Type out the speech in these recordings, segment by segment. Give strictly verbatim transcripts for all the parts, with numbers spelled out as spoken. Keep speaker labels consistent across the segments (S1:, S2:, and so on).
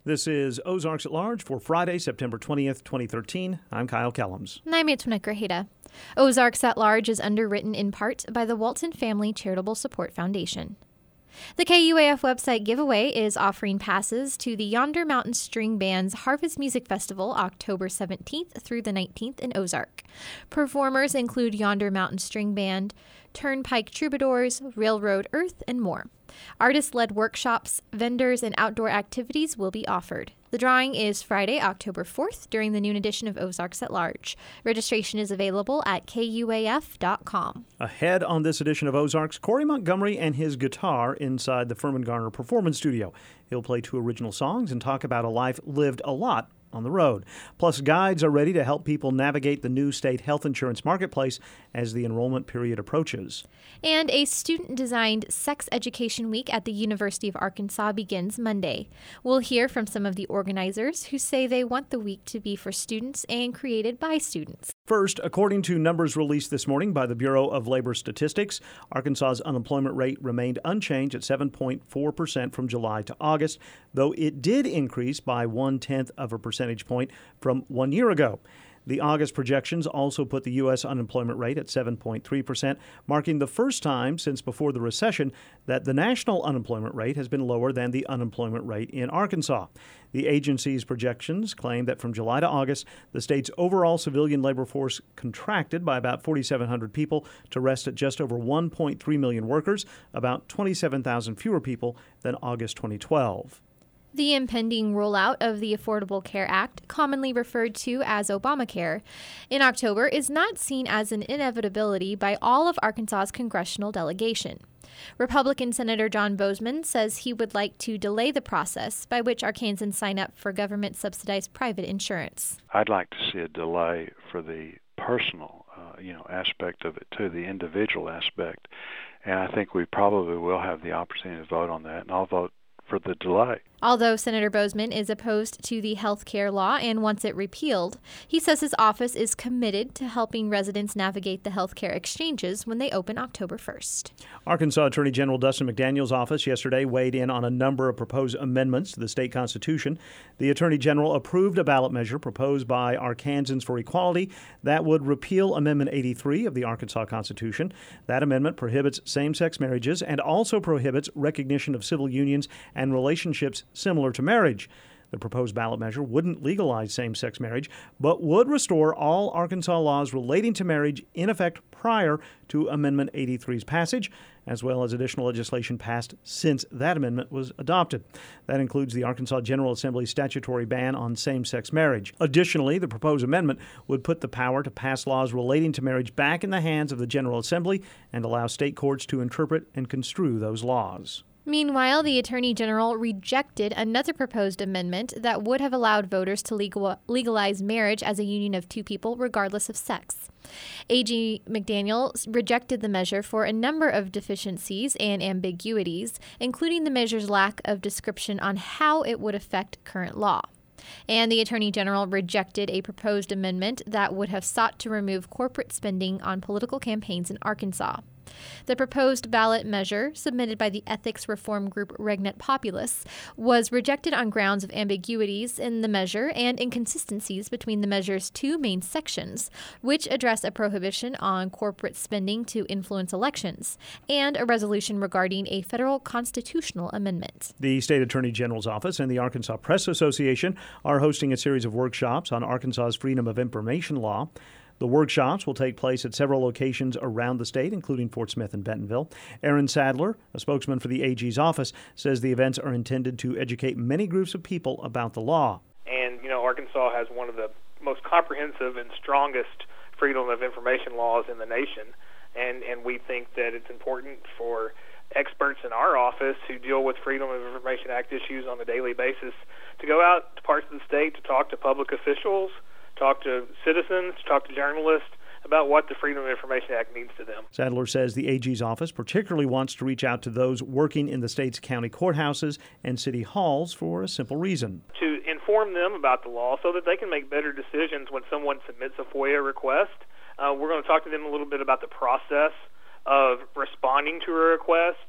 S1: This is Ozarks at Large for Friday, September twentieth, twenty thirteen. I'm Kyle Kellums.
S2: And I'm Antoinette Grajeda. Ozarks at Large is underwritten in part by the Walton Family Charitable Support Foundation. The K U A F website giveaway is offering passes to the Yonder Mountain String Band's Harvest Music Festival October seventeenth through the nineteenth in Ozark. Performers include Yonder Mountain String Band, Turnpike Troubadours, Railroad Earth, and more. Artist-led workshops, vendors, and outdoor activities will be offered. The drawing is Friday, October fourth during the noon edition of Ozarks at Large. Registration is available at K U A F dot com.
S1: Ahead on this edition of Ozarks, Corey Montgomery and his guitar inside the Furman Garner Performance Studio. He'll play two original songs and talk about a life lived a lot on the road. Plus, guides are ready to help people navigate the new state health insurance marketplace as the enrollment period approaches.
S2: And a student-designed sex education week at the University of Arkansas begins Monday. We'll hear from some of the organizers who say they want the week to be for students and created by students.
S1: First, according to numbers released this morning by the Bureau of Labor Statistics, Arkansas's unemployment rate remained unchanged at seven point four percent from July to August, though it did increase by one-tenth of a percentage point from one year ago. The August projections also put the U S unemployment rate at seven point three percent, marking the first time since before the recession that the national unemployment rate has been lower than the unemployment rate in Arkansas. The agency's projections claim that from July to August, the state's overall civilian labor force contracted by about forty-seven hundred people to rest at just over one point three million workers, about twenty-seven thousand fewer people than August twenty twelve.
S2: The impending rollout of the Affordable Care Act, commonly referred to as Obamacare, in October is not seen as an inevitability by all of Arkansas's congressional delegation. Republican Senator John Boozman says he would like to delay the process by which Arkansans sign up for government-subsidized private insurance.
S3: I'd like to see a delay for the personal, uh, you know, aspect of it too, the individual aspect, and I think we probably will have the opportunity to vote on that, and I'll vote for the delay.
S2: Although Senator Boozman is opposed to the health care law and wants it repealed, he says his office is committed to helping residents navigate the health care exchanges when they open October first.
S1: Arkansas Attorney General Dustin McDaniel's office yesterday weighed in on a number of proposed amendments to the state constitution. The Attorney General approved a ballot measure proposed by Arkansans for Equality that would repeal Amendment eighty-three of the Arkansas Constitution. That amendment prohibits same-sex marriages and also prohibits recognition of civil unions and relationships similar to marriage. The proposed ballot measure wouldn't legalize same-sex marriage, but would restore all Arkansas laws relating to marriage in effect prior to Amendment eighty-three's passage, as well as additional legislation passed since that amendment was adopted. That includes the Arkansas General Assembly's statutory ban on same-sex marriage. Additionally, the proposed amendment would put the power to pass laws relating to marriage back in the hands of the General Assembly and allow state courts to interpret and construe those laws.
S2: Meanwhile, the Attorney General rejected another proposed amendment that would have allowed voters to legal, legalize marriage as a union of two people regardless of sex. A G McDaniel rejected the measure for a number of deficiencies and ambiguities, including the measure's lack of description on how it would affect current law. And the Attorney General rejected a proposed amendment that would have sought to remove corporate spending on political campaigns in Arkansas. The proposed ballot measure, submitted by the ethics reform group Regnet Populus, was rejected on grounds of ambiguities in the measure and inconsistencies between the measure's two main sections, which address a prohibition on corporate spending to influence elections, and a resolution regarding a federal constitutional amendment.
S1: The State Attorney General's office and the Arkansas Press Association are hosting a series of workshops on Arkansas's Freedom of Information law. The workshops will take place at several locations around the state, including Fort Smith and Bentonville. Aaron Sadler, a spokesman for the A G's office, says the events are intended to educate many groups of people about the law.
S4: And, you know, Arkansas has one of the most comprehensive and strongest freedom of information laws in the nation. And, and we think that it's important for experts in our office who deal with Freedom of Information Act issues on a daily basis to go out to parts of the state to talk to public officials, talk to citizens, talk to journalists about what the Freedom of Information Act means to them.
S1: Sadler says the A G's office particularly wants to reach out to those working in the state's county courthouses and city halls for a simple reason.
S4: To inform them about the law so that they can make better decisions when someone submits a FOIA request. Uh, we're going to talk to them a little bit about the process of responding to a request,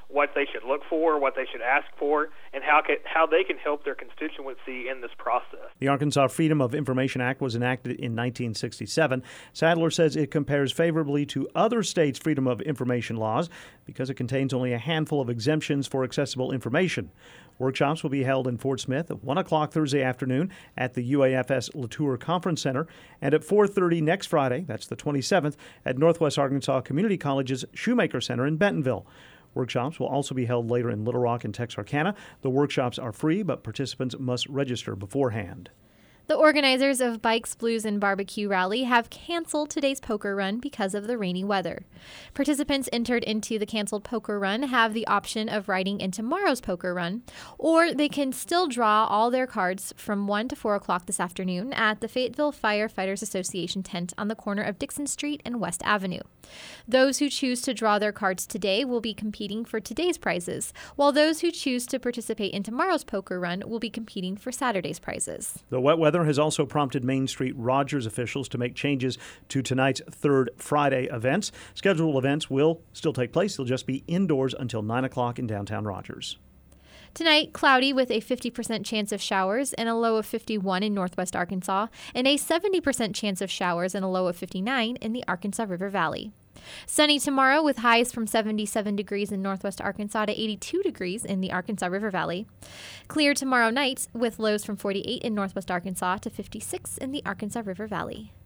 S4: what they should look for, what they should ask for, and how can, how they can help their constituency in this process.
S1: The Arkansas Freedom of Information Act was enacted in nineteen sixty-seven. Sadler says it compares favorably to other states' freedom of information laws because it contains only a handful of exemptions for accessible information. Workshops will be held in Fort Smith at one o'clock Thursday afternoon at the U A F S Latour Conference Center and at four thirty next Friday, that's the twenty-seventh, at Northwest Arkansas Community College's Shoemaker Center in Bentonville. Workshops will also be held later in Little Rock and Texarkana. The workshops are free, but participants must register beforehand.
S2: The organizers of Bikes, Blues, and Barbecue Rally have canceled today's poker run because of the rainy weather. Participants entered into the canceled poker run have the option of riding in tomorrow's poker run, or they can still draw all their cards from one to four o'clock this afternoon at the Fayetteville Firefighters Association tent on the corner of Dixon Street and West Avenue. Those who choose to draw their cards today will be competing for today's prizes, while those who choose to participate in tomorrow's poker run will be competing for Saturday's prizes.
S1: The wet weather has also prompted Main Street Rogers officials to make changes to tonight's third Friday events. Scheduled events will still take place. They'll just be indoors until nine o'clock in downtown Rogers.
S2: Tonight, cloudy with a fifty percent chance of showers and a low of fifty-one in northwest Arkansas, and a seventy percent chance of showers and a low of fifty-nine in the Arkansas River Valley. Sunny tomorrow with highs from seventy-seven degrees in northwest Arkansas to eighty-two degrees in the Arkansas River Valley. Clear tomorrow night with lows from forty-eight in northwest Arkansas to fifty-six in the Arkansas River Valley.